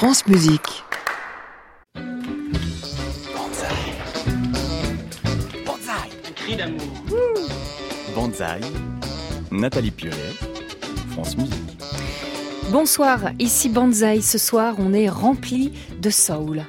France Musique. Banzai. Banzai. Un cri d'amour. Banzai. Nathalie Piolet, France Musique. Bonsoir, ici Banzai. Ce soir, on est rempli de soul.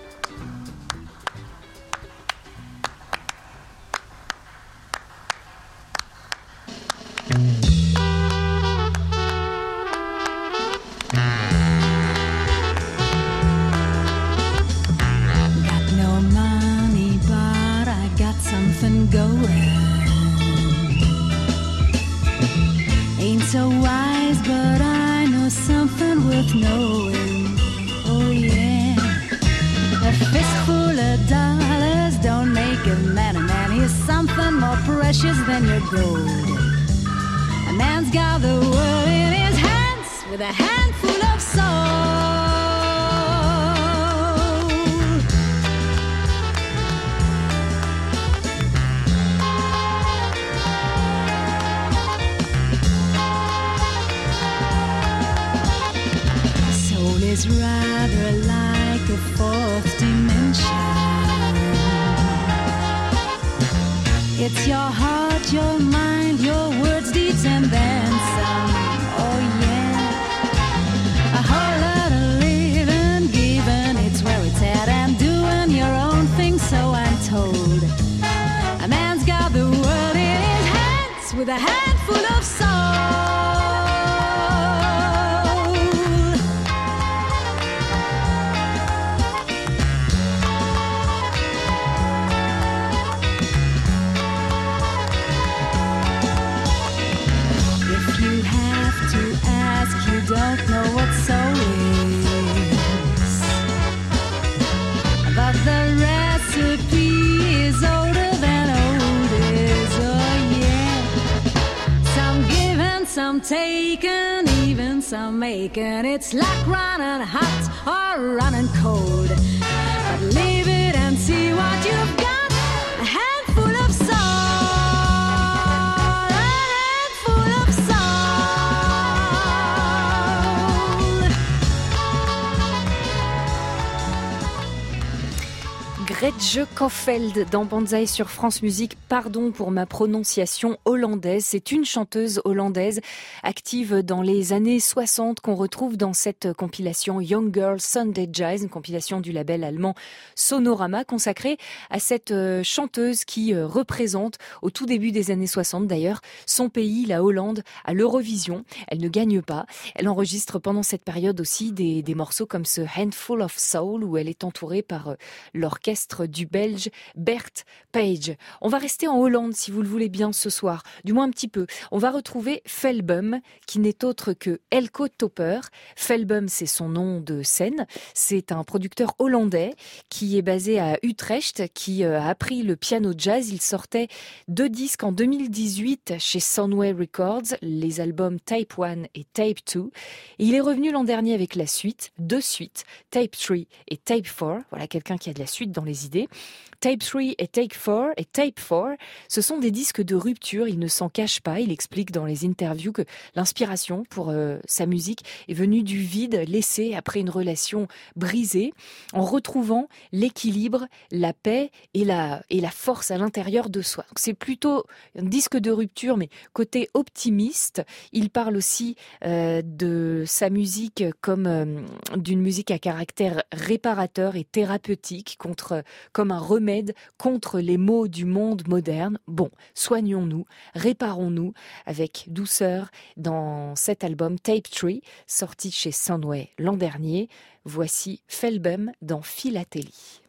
So wise, but I know something worth knowing. Oh yeah, a fistful of dollars don't make a man a man. Here's something more precious than your gold. A man's got the world in his hands with a handful of soul. Is rather like a fourth dimension. It's your heart, your mind, your words, deeds, and then some. Oh yeah, a whole lot of living, giving, it's where it's at, and doing your own thing, so I'm told. A man's got the world in his hands with a handful of soul. Don't know what soul is, but the recipe is older than old is. Oh yeah, some giving, some taking, even some making. It's like running hot or running cold, but leave it and see what you've got. A handful of soul. Gretje Kofeld dans Banzai sur France Musique. Pardon pour ma prononciation hollandaise. C'est une chanteuse hollandaise active dans les années 60 qu'on retrouve dans cette compilation Young Girl Sunday Jazz, une compilation du label allemand Sonorama consacrée à cette chanteuse qui représente au tout début des années 60 d'ailleurs son pays, la Hollande, à l'Eurovision. Elle ne gagne pas. Elle enregistre pendant cette période aussi des morceaux comme ce Handful of Soul où elle est entourée par l'orchestre du Belge Bert Page. On va rester en Hollande si vous le voulez bien ce soir, du moins un petit peu. On va retrouver Felbum qui n'est autre que Elko Topper. Felbum, c'est son nom de scène. C'est un producteur hollandais qui est basé à Utrecht, qui a appris le piano jazz. Il sortait 2 disques en 2018 chez Soundwave Records, les albums Tape 1 et Tape 2. Et il est revenu l'an dernier avec la suite, 2 suites, Tape 3 et Tape 4. Voilà quelqu'un qui a de la suite dans les idées. Tape 3 et Tape 4, ce sont des disques de rupture, il ne s'en cache pas, il explique dans les interviews que l'inspiration pour sa musique est venue du vide laissé après une relation brisée, en retrouvant l'équilibre, la paix et la force à l'intérieur de soi. Donc c'est plutôt un disque de rupture, mais côté optimiste. Il parle aussi de sa musique comme d'une musique à caractère réparateur et thérapeutique, comme un remède contre les maux du monde moderne. Bon, soignons-nous, réparons-nous avec douceur dans cet album Tape 3, sorti chez Soundwave l'an dernier. Voici Felbum dans Philatélie.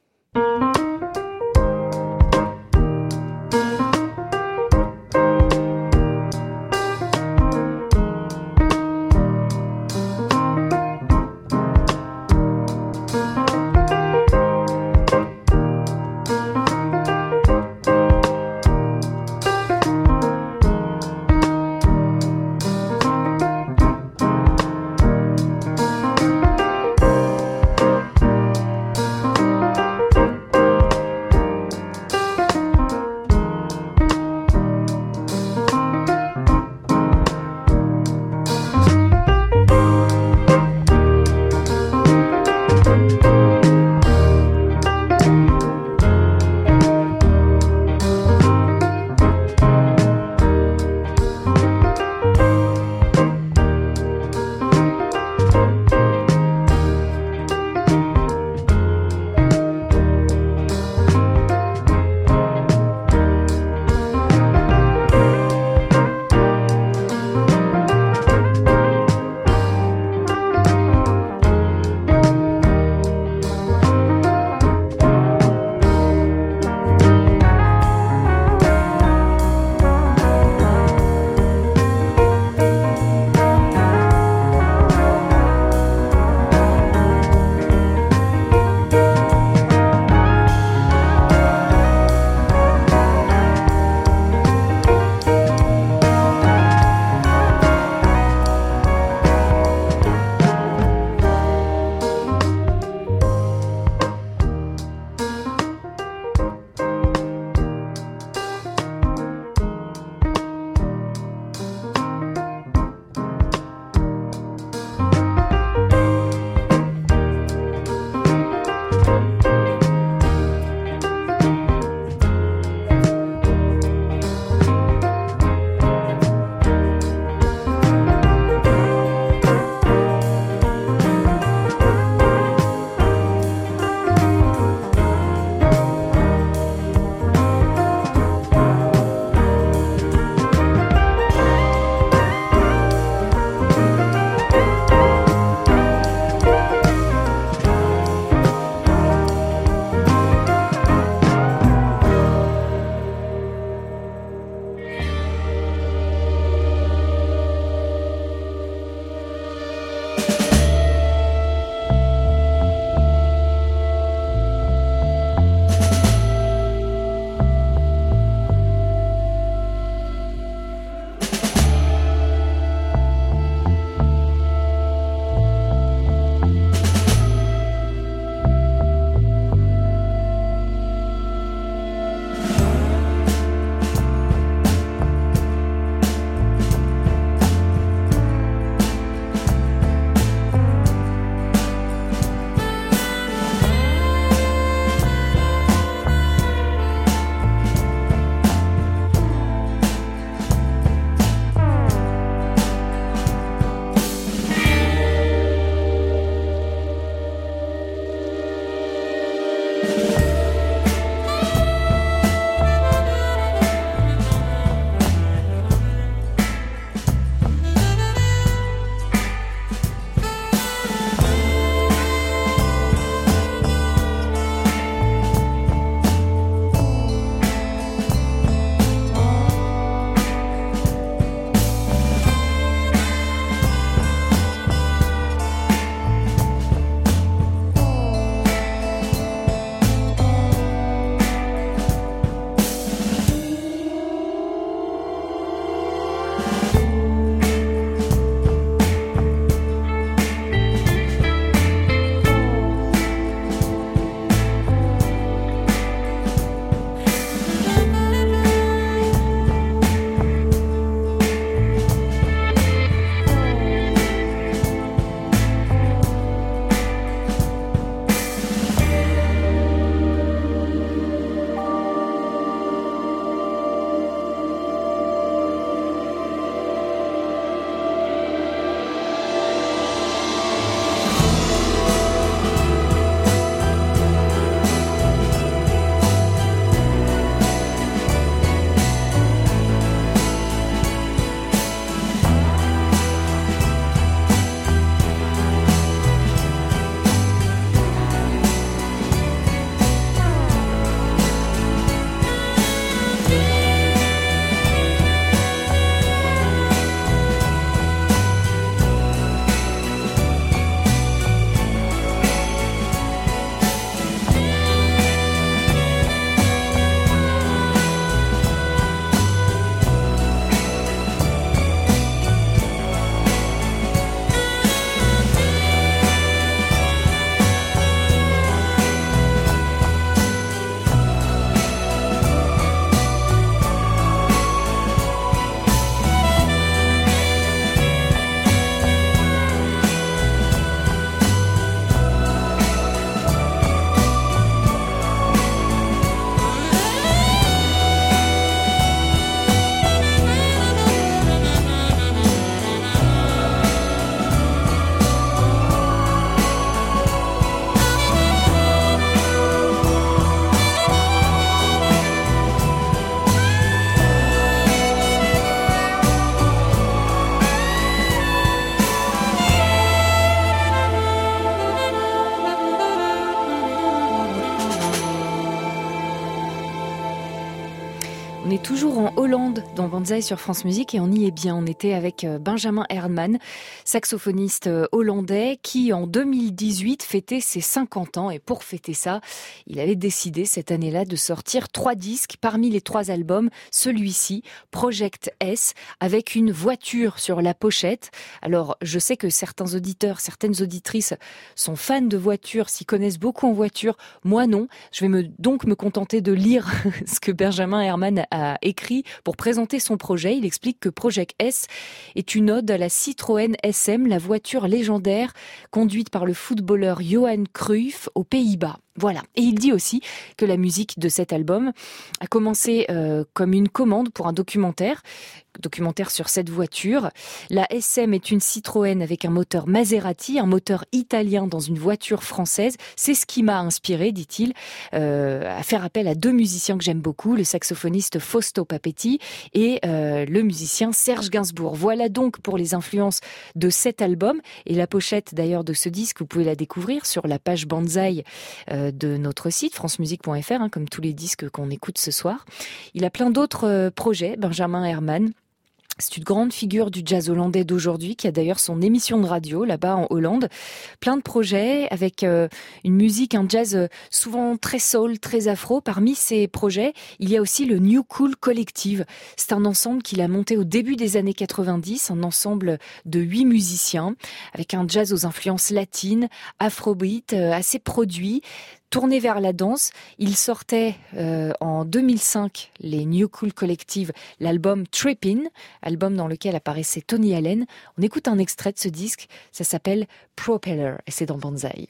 On est toujours en Hollande dans Banzai sur France Musique et on y est bien. On était avec Benjamin Herman, saxophoniste hollandais qui en 2018 fêtait ses 50 ans. Et pour fêter ça, il avait décidé cette année-là de sortir 3 disques. Parmi les 3 albums, celui-ci, Project S, avec une voiture sur la pochette. Alors je sais que certains auditeurs, certaines auditrices sont fans de voitures, s'y connaissent beaucoup en voiture. Moi non. Je vais donc me contenter de lire ce que Benjamin Herman a écrit pour présenter son projet. Il explique que Project S est une ode à la Citroën SM, la voiture légendaire conduite par le footballeur Johan Cruyff aux Pays-Bas. Voilà. Et il dit aussi que la musique de cet album a commencé comme une commande pour un documentaire sur cette voiture. La SM est une Citroën avec un moteur Maserati, un moteur italien dans une voiture française. C'est ce qui m'a inspiré, dit-il, à faire appel à 2 musiciens que j'aime beaucoup, le saxophoniste Fausto Papetti et le musicien Serge Gainsbourg. Voilà donc pour les influences de cet album. Et la pochette d'ailleurs de ce disque, vous pouvez la découvrir sur la page Banzai de notre site, francemusique.fr, comme tous les disques qu'on écoute ce soir. Il a plein d'autres projets, Benjamin Herman. C'est une grande figure du jazz hollandais d'aujourd'hui qui a d'ailleurs son émission de radio là-bas en Hollande. Plein de projets avec une musique, un jazz souvent très soul, très afro. Parmi ces projets, il y a aussi le New Cool Collective. C'est un ensemble qu'il a monté au début des années 90, un ensemble de 8 musiciens avec un jazz aux influences latines, afrobeat, assez produit. Tourné vers la danse, il sortait en 2005 les New Cool Collective, l'album Trippin', album dans lequel apparaissait Tony Allen. On écoute un extrait de ce disque, ça s'appelle Propeller et c'est dans Banzai.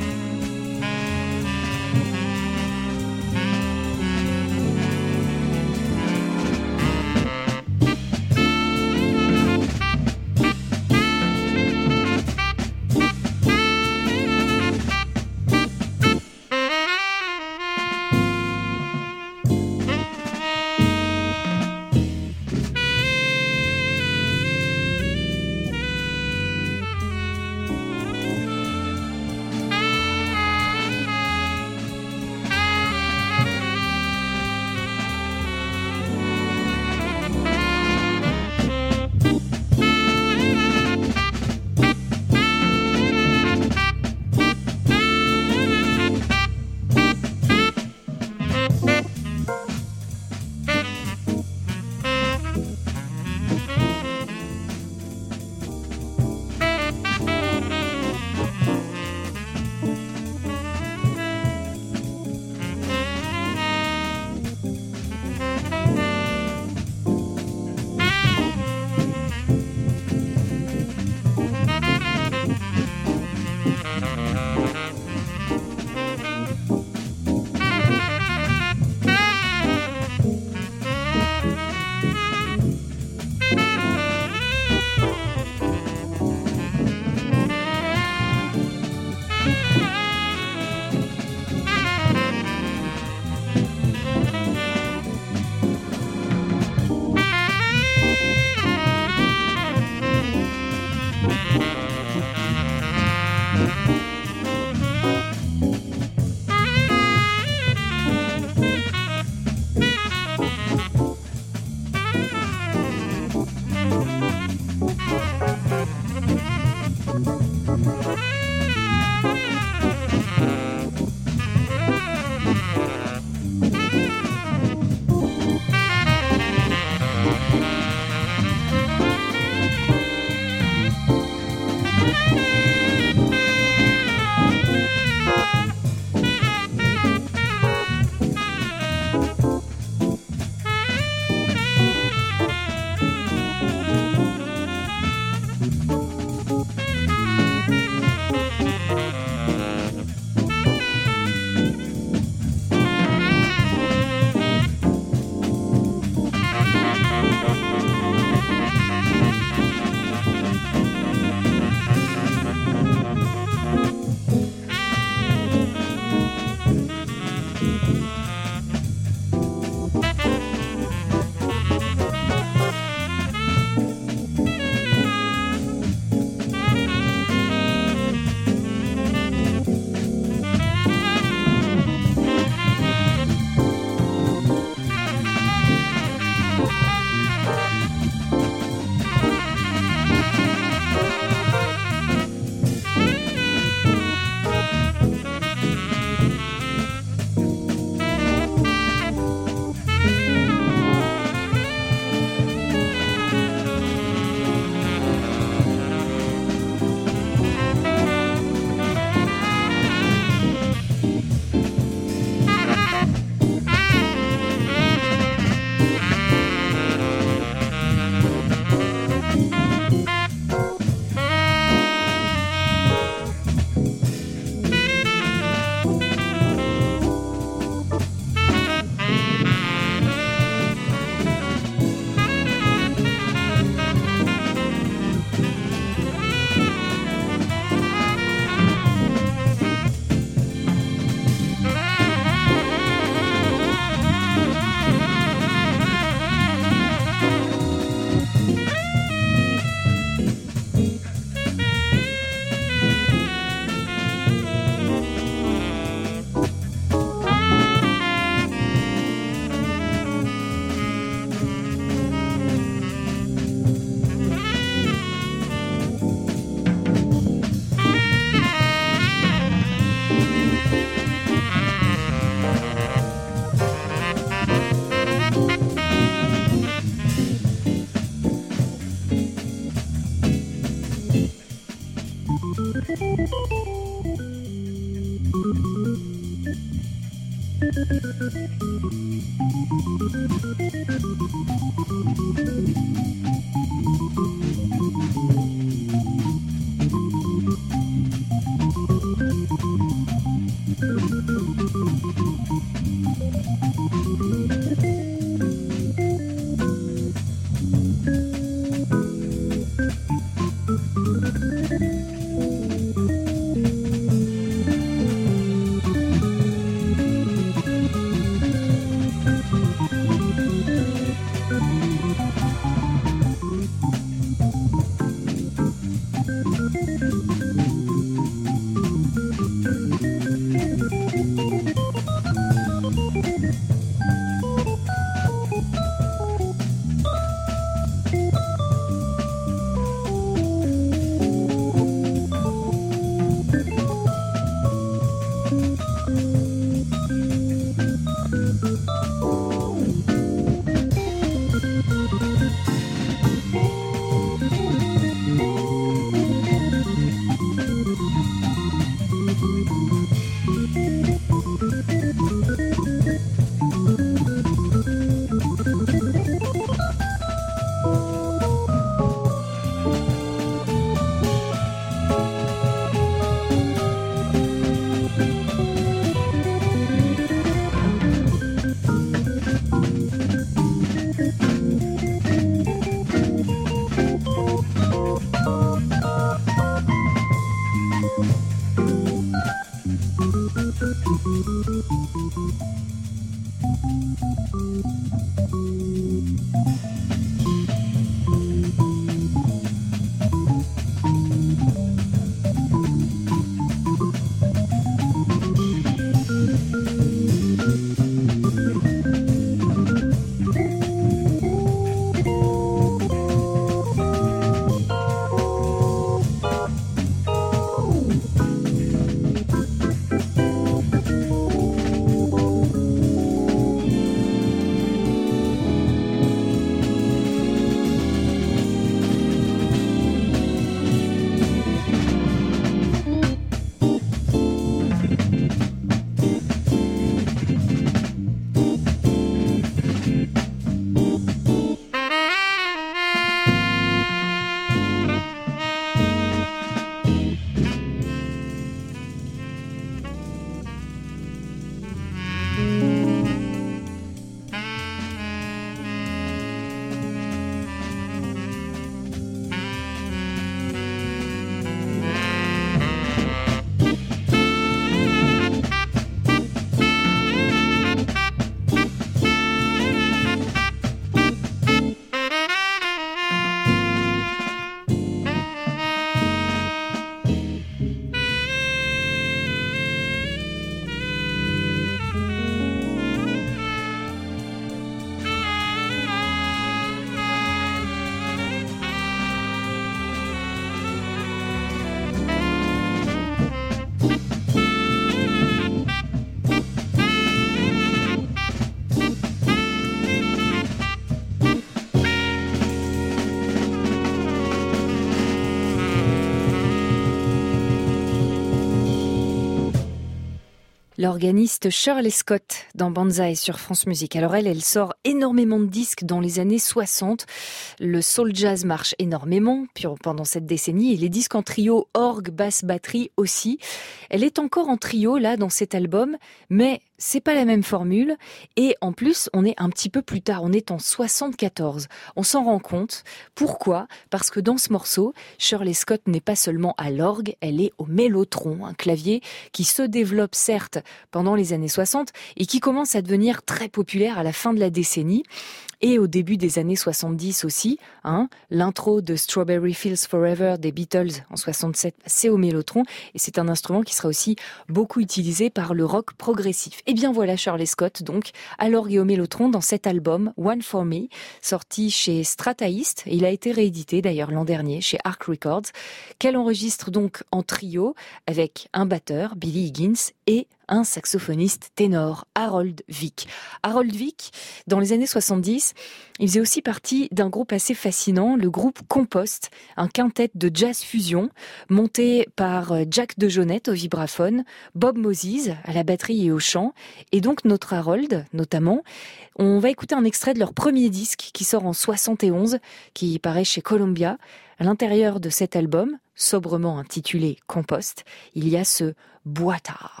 L'organiste Shirley Scott dans Banzai sur France Musique. Alors elle sort énormément de disques dans les années 60. Le soul jazz marche énormément pendant cette décennie et les disques en trio, orgue, basse, batterie aussi. Elle est encore en trio là dans cet album, mais c'est pas la même formule et en plus on est un petit peu plus tard, on est en 74. On s'en rend compte. Pourquoi ? Parce que dans ce morceau, Shirley Scott n'est pas seulement à l'orgue, elle est au mélotron, un clavier qui se développe certes pendant les années 60 et qui commence à devenir très populaire à la fin de la décennie. Et au début des années 70 aussi, l'intro de Strawberry Fields Forever des Beatles en 67, c'est au mélotron et c'est un instrument qui sera aussi beaucoup utilisé par le rock progressif. Et bien voilà Shirley Scott donc à l'orgue et au mélotron dans cet album One for Me, sorti chez Strata East et il a été réédité d'ailleurs l'an dernier chez Arc Records, qu'elle enregistre donc en trio avec un batteur, Billy Higgins, et un saxophoniste ténor, Harold Vick. Harold Vick, dans les années 70, il faisait aussi partie d'un groupe assez fascinant, le groupe Compost, un quintet de jazz fusion, monté par Jack DeJohnette au vibraphone, Bob Moses à la batterie et au chant, et donc notre Harold, notamment. On va écouter un extrait de leur premier disque qui sort en 71, qui paraît chez Columbia. À l'intérieur de cet album, sobrement intitulé Compost, il y a ce boitard.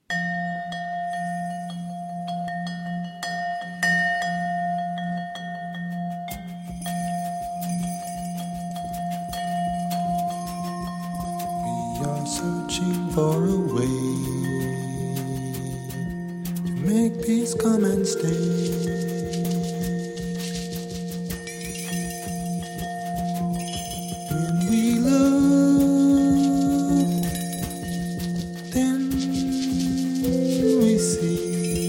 Searching for a way to make peace come and stay. When we love, then we see.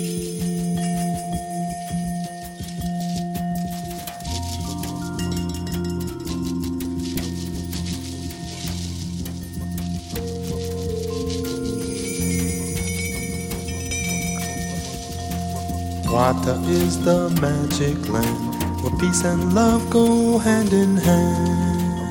Water is the magic land where peace and love go hand in hand.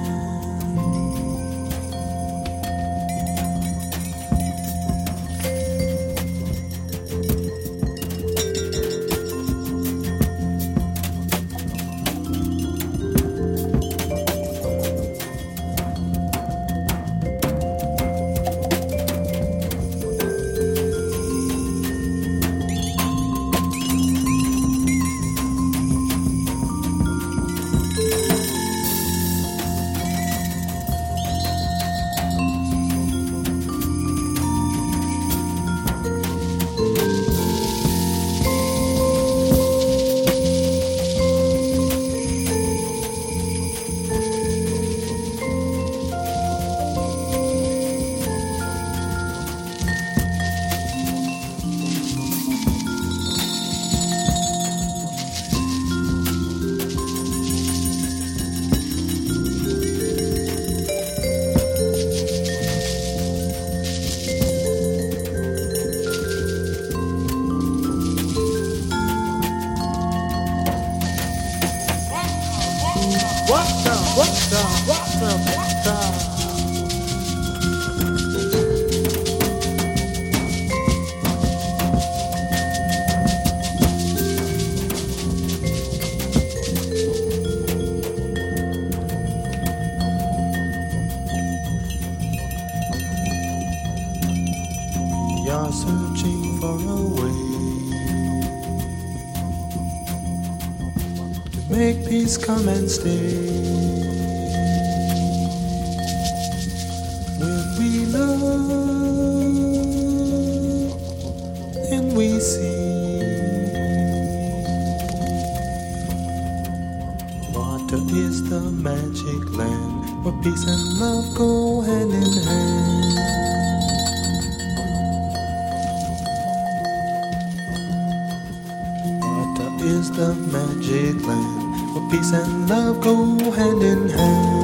Searching for a way to make peace come and stay. When we love, then we see. Water is the magic land where peace and love go hand in hand. Is the magic land where peace and love go hand in hand.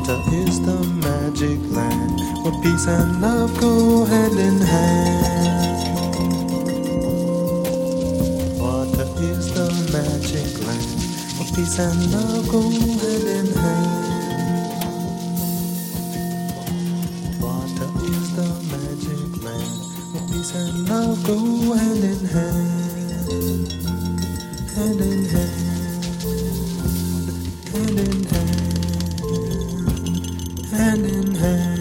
Water is the magic land where peace and love go hand in hand. Water is the magic land where peace and love go hand in hand. Water is the magic land where peace and love go hand in hand. Hand in hand. Hand in hand. Hand in hand.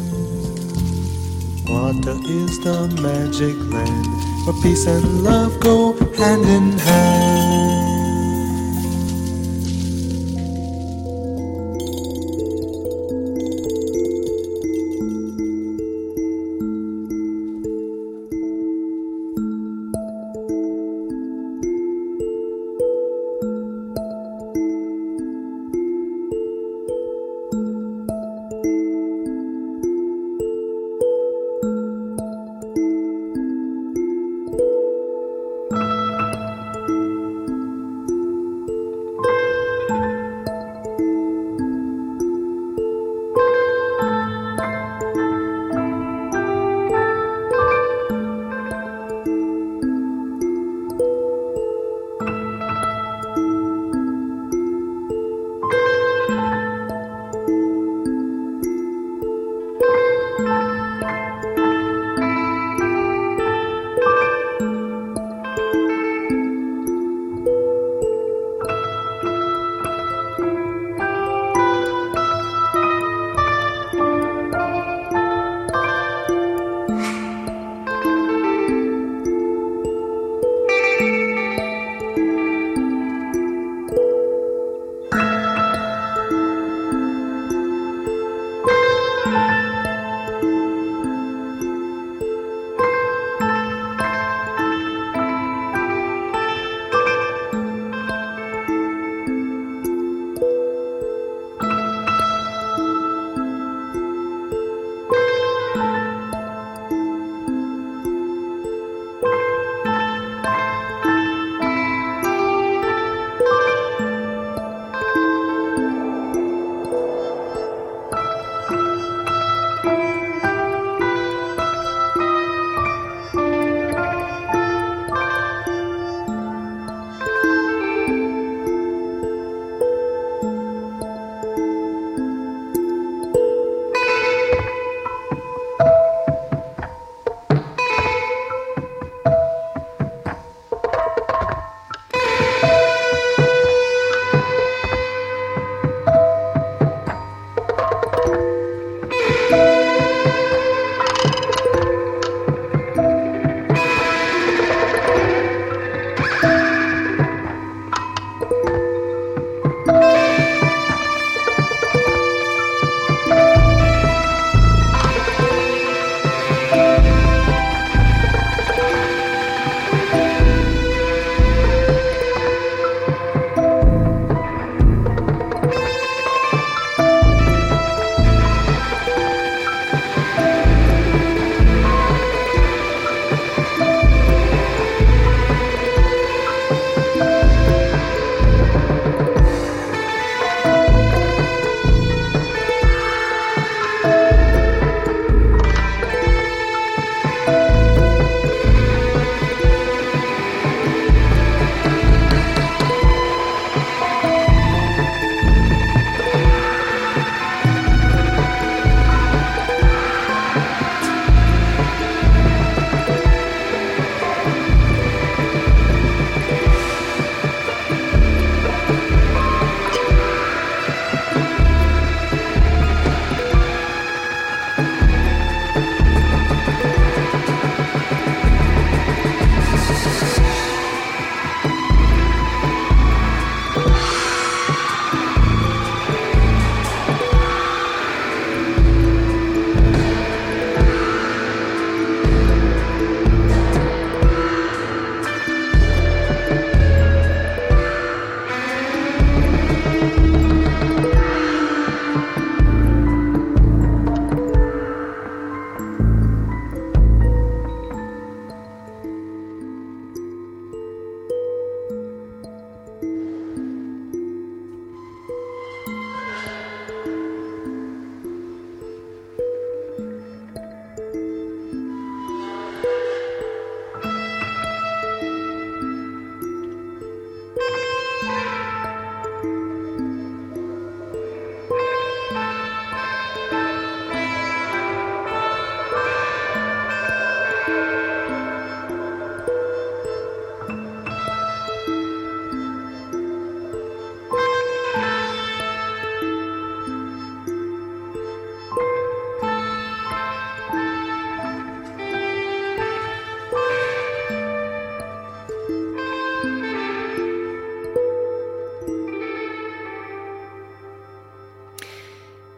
Water is the magic land where peace and love go hand in hand.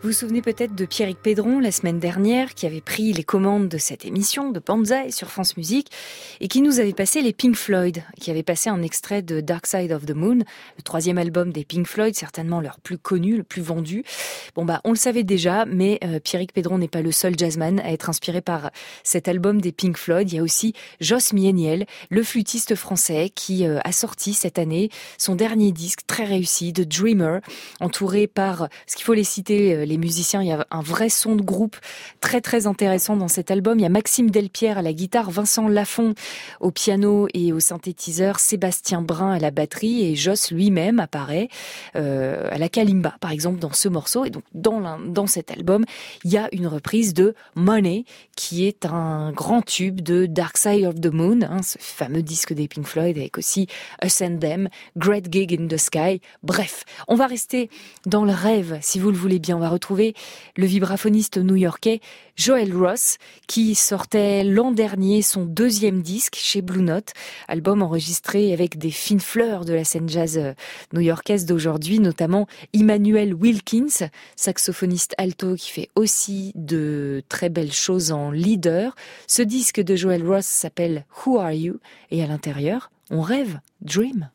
Vous vous souvenez peut-être de Pierrick Pédron la semaine dernière qui avait pris les commandes de cette émission de Banzai sur France Musique et qui nous avait passé les Pink Floyd, qui avait passé un extrait de Dark Side of the Moon, le 3e album des Pink Floyd, certainement leur plus connu, le plus vendu. Bon on le savait déjà, mais Pierrick Pédron n'est pas le seul jazzman à être inspiré par cet album des Pink Floyd. Il y a aussi Joss Mieniel, le flûtiste français qui a sorti cette année son dernier disque très réussi, The Dreamer, entouré par, ce qu'il faut les citer, les musiciens, il y a un vrai son de groupe très très intéressant dans cet album. Il y a Maxime Delpierre à la guitare, Vincent Lafont au piano et au synthétiseur, Sébastien Brun à la batterie et Joss lui-même apparaît à la kalimba par exemple dans ce morceau. Et donc dans cet album, il y a une reprise de Money qui est un grand tube de Dark Side of the Moon, ce fameux disque des Pink Floyd avec aussi Us and Them, Great Gig in the Sky. Bref, on va rester dans le rêve si vous le voulez bien. On va retrouver le vibraphoniste new-yorkais Joel Ross qui sortait l'an dernier son 2e disque chez Blue Note, album enregistré avec des fines fleurs de la scène jazz new-yorkaise d'aujourd'hui, notamment Emmanuel Wilkins, saxophoniste alto qui fait aussi de très belles choses en leader. Ce disque de Joel Ross s'appelle Who Are You et à l'intérieur, on rêve, dream.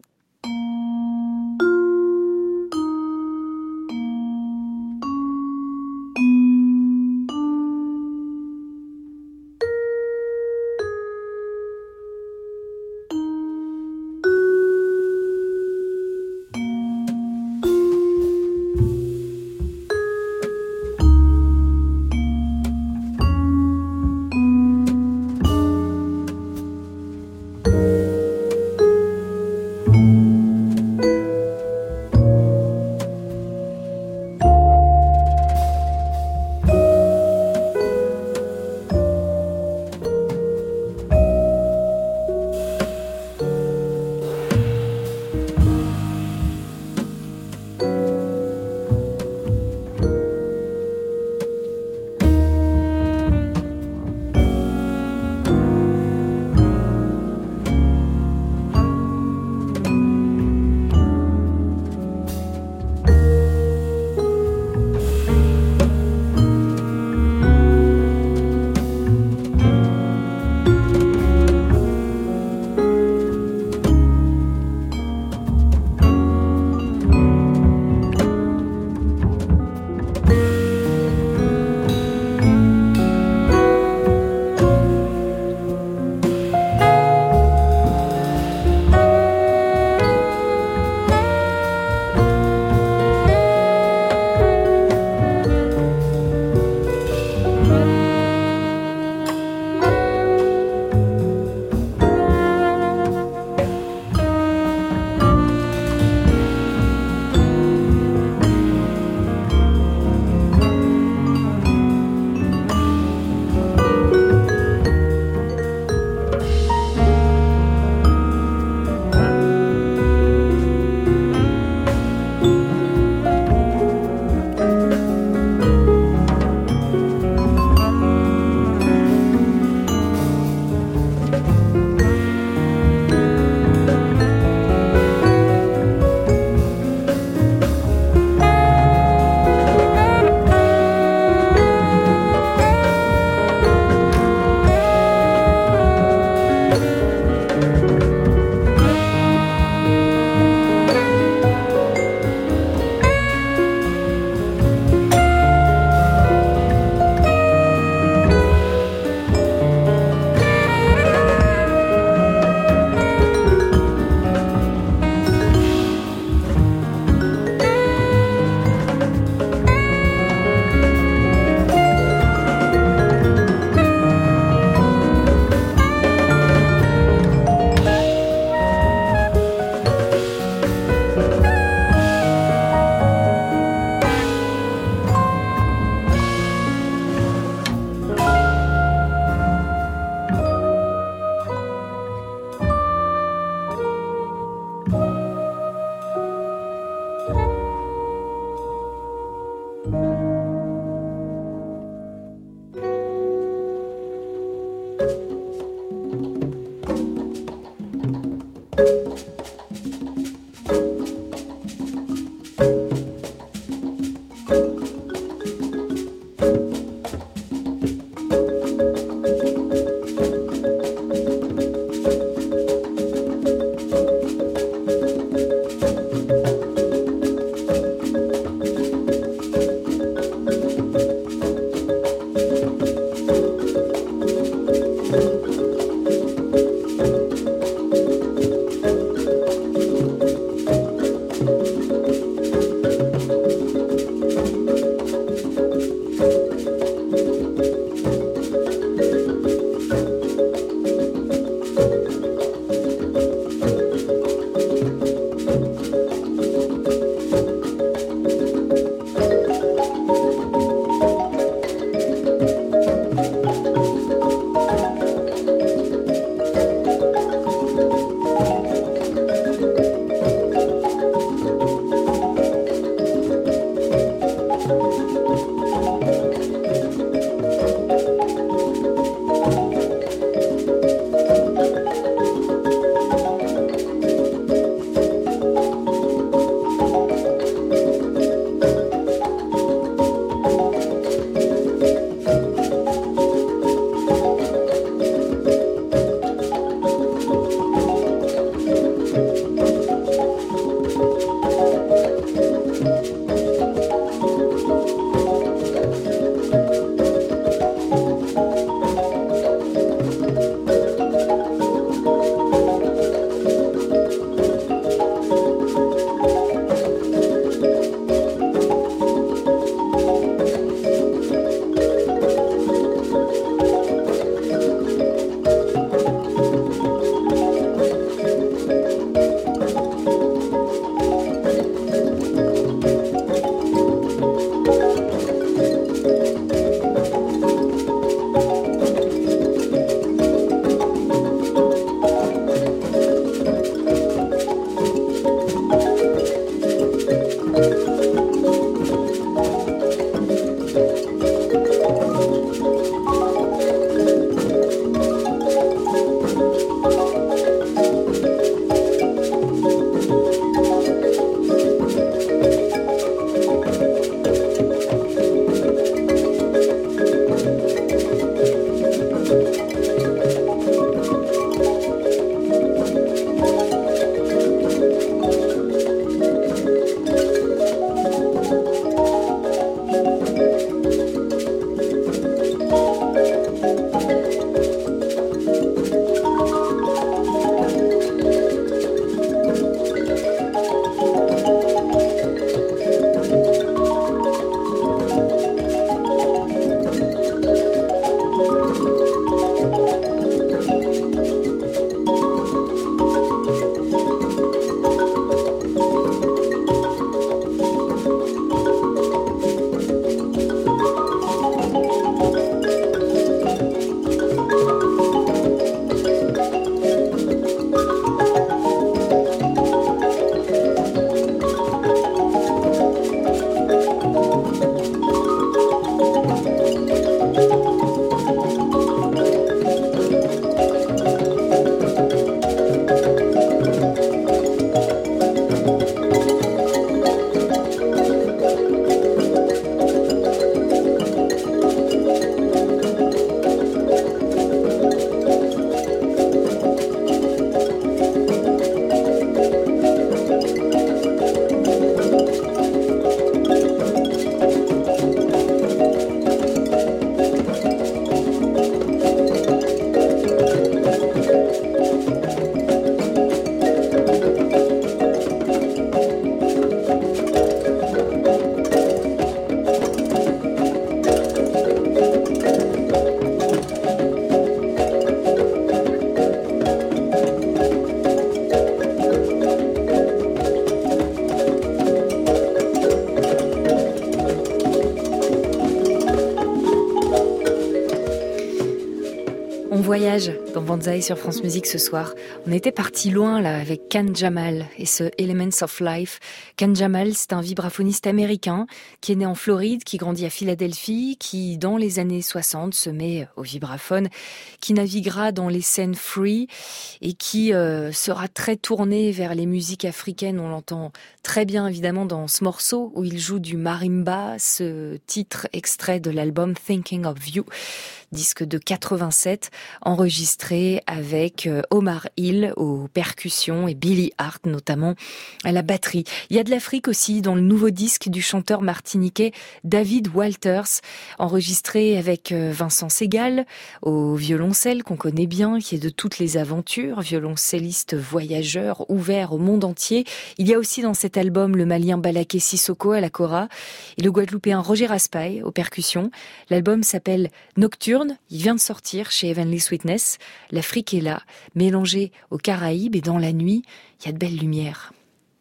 Voyage dans Banzai sur France Musique ce soir. On était parti loin là avec Can Jamal et ce Elements of Life. Can Jamal, c'est un vibraphoniste américain qui est né en Floride, qui grandit à Philadelphie, qui dans les années 60 se met au vibraphone, qui naviguera dans les scènes free et qui sera très tourné vers les musiques africaines. On l'entend très bien évidemment dans ce morceau où il joue du marimba, ce titre extrait de l'album Thinking of You, disque de 87, enregistré avec Omar Hill aux percussions et Billy Hart notamment à la batterie. Il y a de l'Afrique aussi dans le nouveau disque du chanteur martiniquais David Walters, enregistré avec Vincent Segal au violoncelle qu'on connaît bien, qui est de toutes les aventures, violoncelliste voyageur ouvert au monde entier. Il y a aussi dans cet album le Malien Balaké Sissoko à la kora et le Guadeloupéen Roger Raspail aux percussions. L'album s'appelle Nocturne. Il vient de sortir chez Heavenly Sweetness. L'Afrique est là, mélangée aux Caraïbes, et dans la nuit, il y a de belles lumières.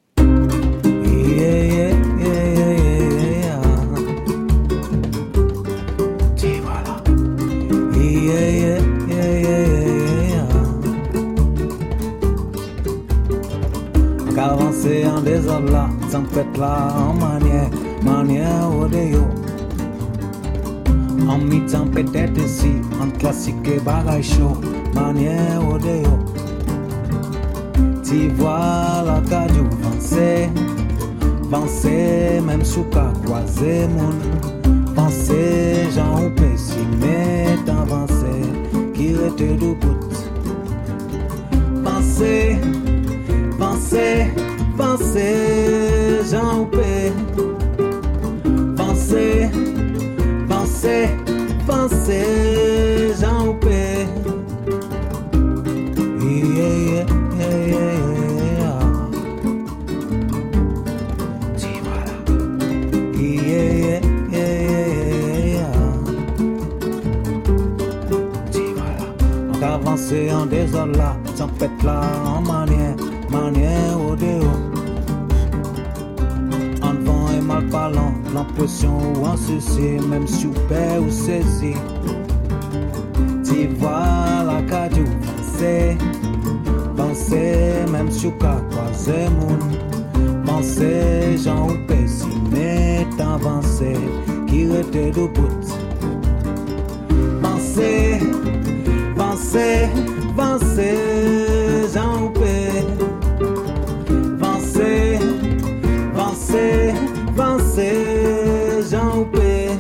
Avancer en désordre là, tempête là, en manière odéo. En mi-temps peut-être ici, en classique et bagaille chaud, manière odéo. Tu vois la cajou penser, même sous ka croiser mon. Penser, j'en ou pessimé, t'avancer, qui rete du bout. Penser, j'en ou pessimé. avancer, j'en paie. Yeah, yeah, yeah. Dis voilà. Yeah, yeah. Dis voilà. On avancer en désordre là, tempête là, en manière au déo. En vent et mal parlant, l'impression ou en souci, même super ou saisi. Tu vois la cadou, penser, même si tu as croisé moun. Penser, j'en ou pessimé, t'avancer, qui était debout. Penser, j'en ou pessimé. Penser, j'en paie.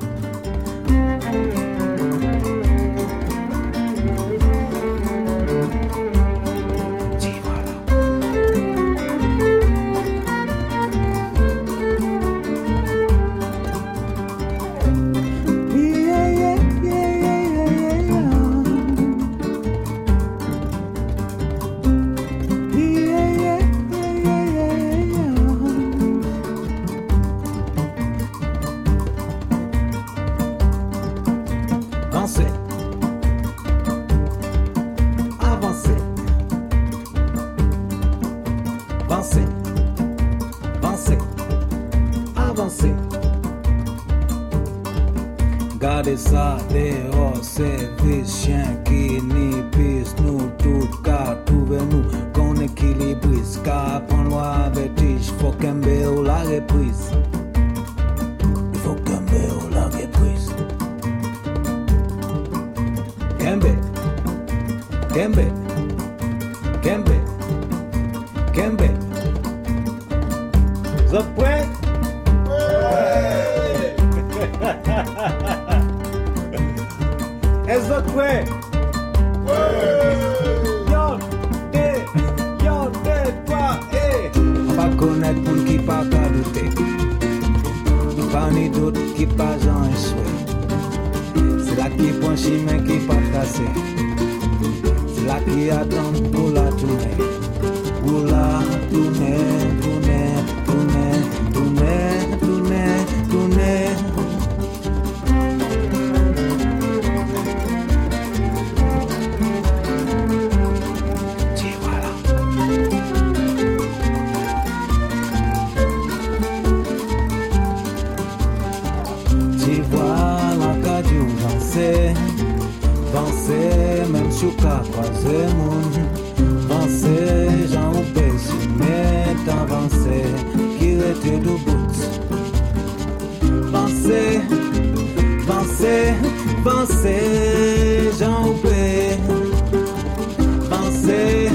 Dis voilà. Yeah, yeah, yeah, yeah, avancer. Gardez ça dehors, service, chien qui n'y pisse. Nous tout cas, trouvez-nous qu'on équilibrise. Car pour loi bêtise, faut qu'un béo la reprise. Il faut qu'un béo la reprise. Kembe, Kembe, Kembe, Kembe. Vous êtes prêts? Est-ce que vous êtes prêts? Yon, toi, on va connaître pour qui pas qu'à douter. Pas ni doute qui pas j'en souhait. C'est là qui prend chemin qui pas cassé. C'est là qui attend pour la tournée. Pour la tournée, tournée, tournée, tournée, tournée, tournée. Penser, même si tu as croisé moun. Penser, j'en ou pessimé, t'avancer, qui était debout. Penser, j'en ou pessimé. Penser,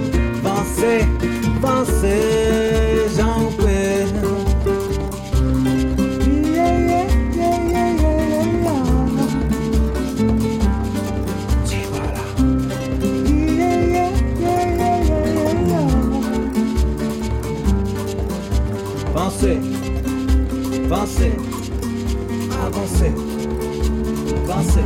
j'en ou pessimé. Pensez, avancez, avancez.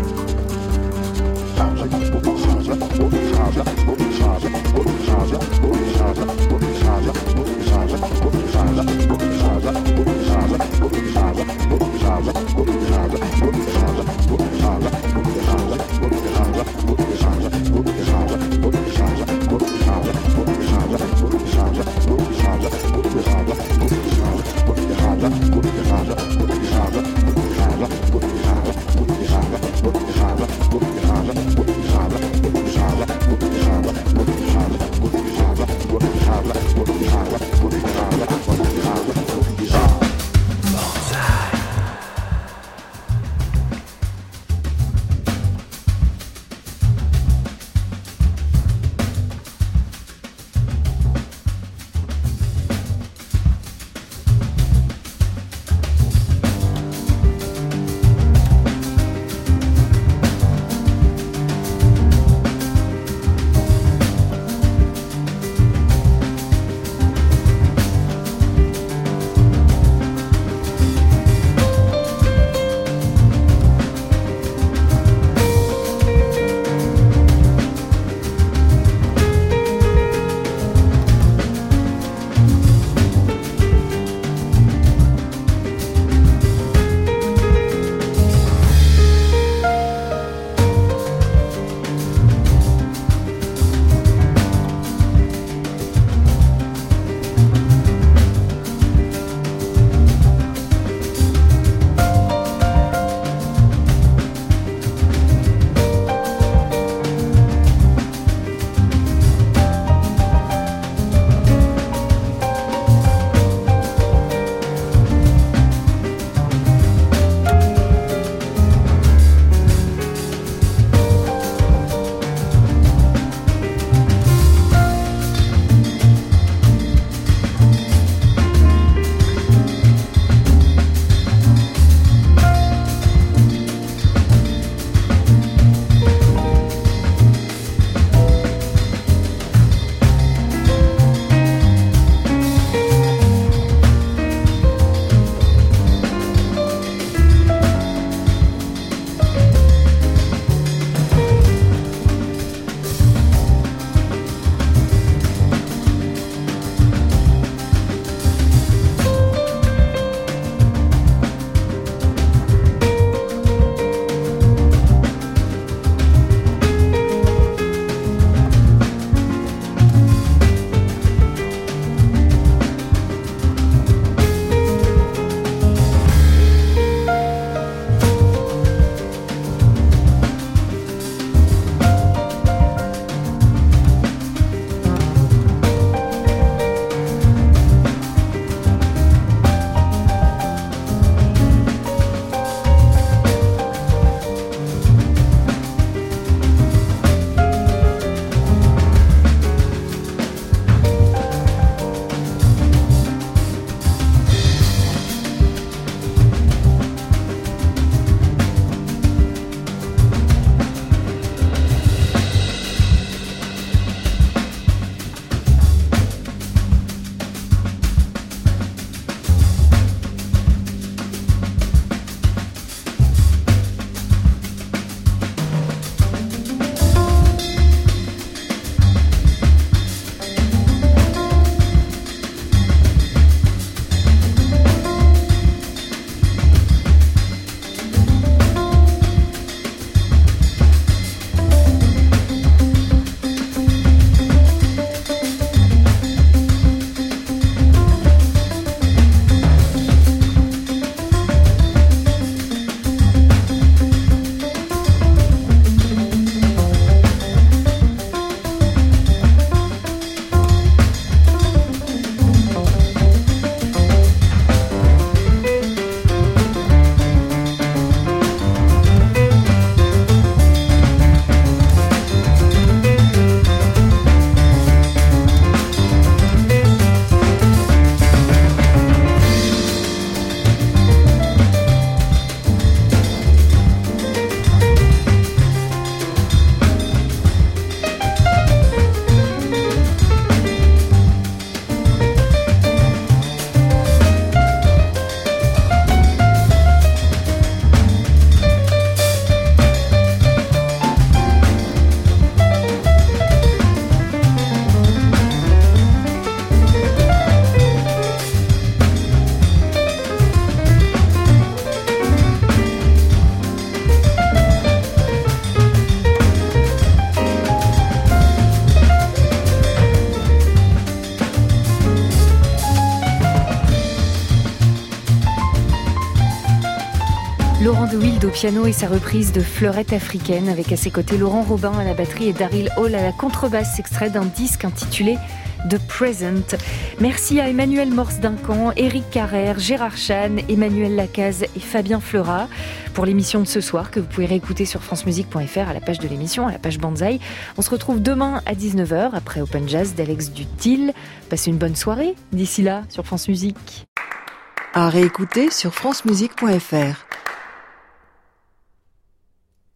Laurent de Wild au piano et sa reprise de Fleurette africaine avec à ses côtés Laurent Robin à la batterie et Daryl Hall à la contrebasse, extrait d'un disque intitulé The Present. Merci à Emmanuel Morse-Duncan, Éric Carrère, Gérard Chan, Emmanuel Lacaze et Fabien Fleurat pour l'émission de ce soir que vous pouvez réécouter sur francemusique.fr à la page de l'émission, à la page Banzai. On se retrouve demain à 19h après Open Jazz d'Alex Dutil. Passez une bonne soirée d'ici là sur France Musique. À réécouter sur francemusique.fr.